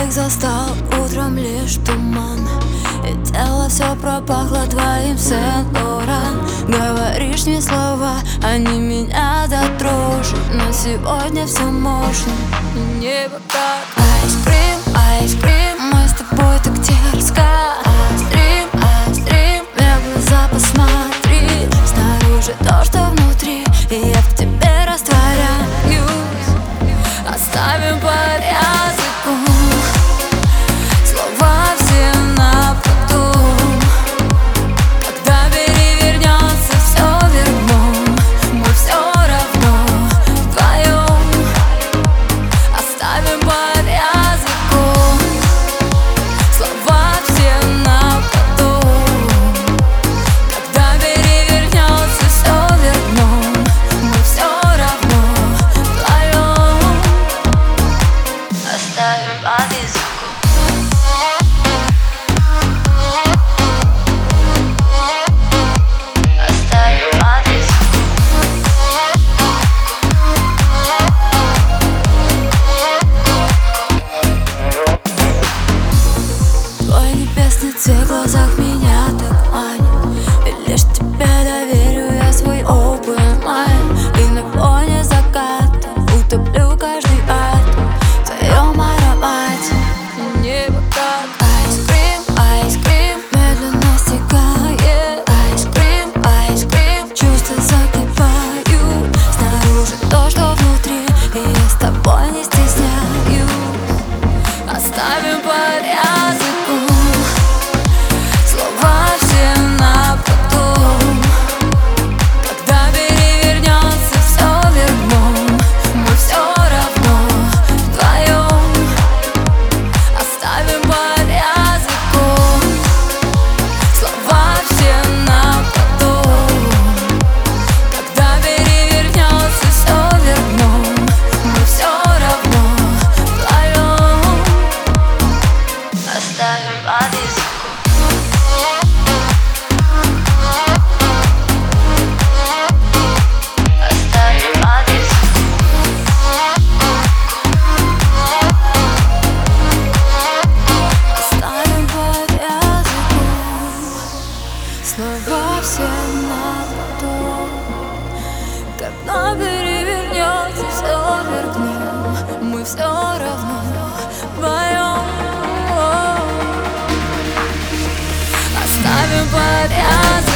Их застал утром лишь туман, и тело все пропахло твоим Сен-Лоран. Говоришь мне слова, они меня затрожат, но сегодня все можно. Небо как айскрим, айскрим. Мы с тобой так дерзко. Айстрим, в глаза посмотри. Снаружи то, что внутри, и я в тебе растворяюсь. Оставим по языку слова все на потом. Когда перевернется все вверх дном, мы все равно вдвоем. Оставим по языку слова все на потом. Когда перевернется все вверх дном, мы все равно вдвоем. Оставим по языку. Цвет в глазах меня так манит, и лишь тебе доверю я свой open mind. И на фоне заката утоплю каждый атом в твоем аромате. Небо как айскрим, айскрим, медленно стекает. Айскрим, айскрим, чувства закипают. Снаружи то, что внутри, и я с тобой не стесняюсь. Оставим по языку слова все на потом. Когда перевернется все вверх дном, мы все равно вдвоем. Оставим по языку слова все на потом. Когда перевернется все вверх дном, мы все равно вдвоем. Оставим по языку. Слова все на потом. Когда перевернется все вверх дном, мы все равно вдвоем. Оставим по языку